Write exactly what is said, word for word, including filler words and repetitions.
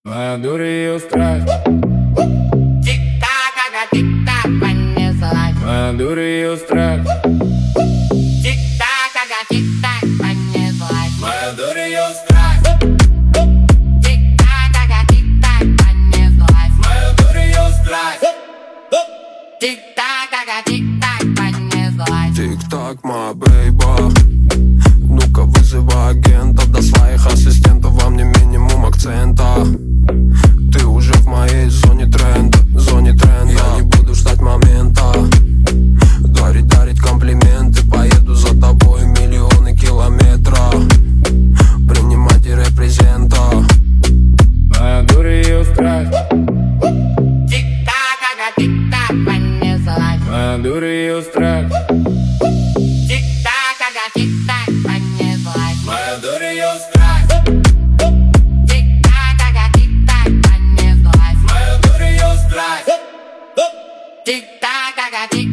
Моя дурь ее страсть. Тик-так, ага, тик-так, понеслась. Моя дурь ее страсть. Тик-так, ага, тик-так, понеслась. Моя дурь ее страсть. Тик-так, ага, тик-так, понеслась. Моя дурь ее страсть. Тик-так, ага, тик-так, понеслась. Тик-так, моя бейба. Ну-ка вызывай агента, до своих ассистентов во мне минимум акцента. Ты уже в моей зоне тренда, зоне тренда. Я не буду ждать момента, дарить, дарить комплименты. Поеду за тобой миллионы километров, принимать и репрезента. Моя дурь ее страсть. Тик-так, ага, тик-так, понеслась. Моя дурь ее страсть. Тик-так, ага, тик-так, понеслась. Моя дурь ее страсть. Тик-так, ага, тик-так, понеслась. Моя дурь ее страсть. Тик-так, ага, тик-так.